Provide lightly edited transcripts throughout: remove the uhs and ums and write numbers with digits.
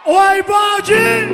Oi, Baldi!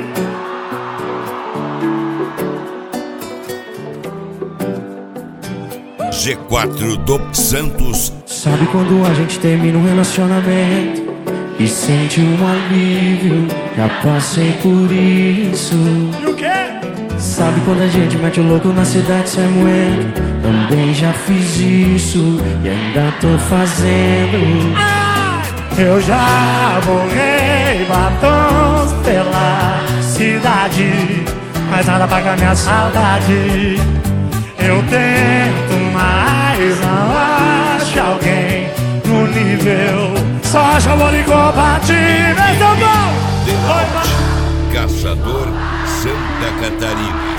G4 do Santos. Sabe quando a gente termina um relacionamento e sente um alívio? Já passei por isso. E o quê? Sabe quando a gente mete o louco na cidade sem moeda? Também já fiz isso e ainda tô fazendo. Eu já borrei batons pela cidade, mas nada paga minha saudade. Eu tento, mas não acho alguém no nível. Só acho amor incompatível. Então Delote, Caçador, Santa Catarina.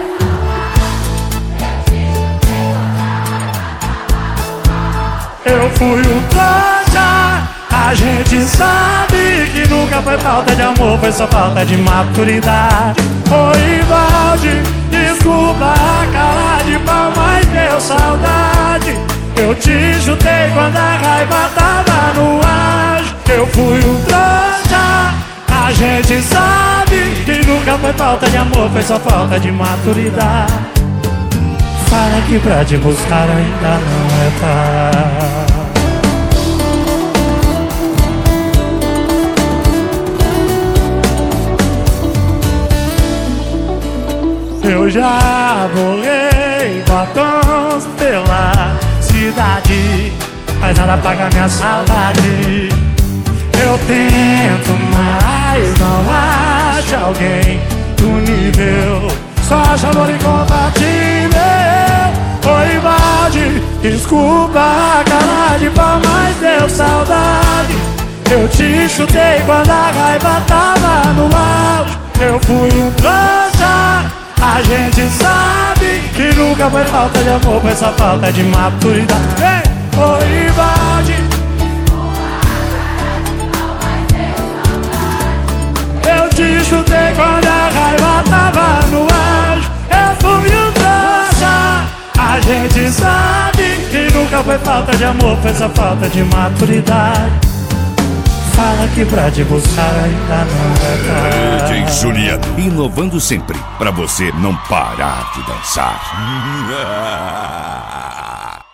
eu fui um trouxa. A gente sabe que nunca foi falta de amor, foi só falta de maturidade. Oi, Valde, desculpa a cara de pau, mas deu saudade. Eu te chutei quando a raiva tava no ar. Eu fui um trouxa. A gente sabe que nunca foi falta de amor, foi só falta de maturidade. Fala que pra te buscar ainda não é tarde. Eu já borrei batons pela cidade, mas nada paga minha saudade. Eu tento, mas não acho alguém do nível. Só acho amor incompatível. Oi, Valde, desculpa a cara de pau, mas deu saudade. Eu te chutei quando a raiva tava no auge. Eu fui um trouxa. A gente sabe que nunca foi falta de amor, foi só falta de maturidade. Ei, oi, Valde, eu te chutei quando a raiva tava no auge. Eu fui um trouxa. A gente sabe que nunca foi falta de amor, foi só falta de maturidade. Fala que pra te buscar ainda não é tarde. DJ Juliano, inovando sempre, pra você não parar de dançar.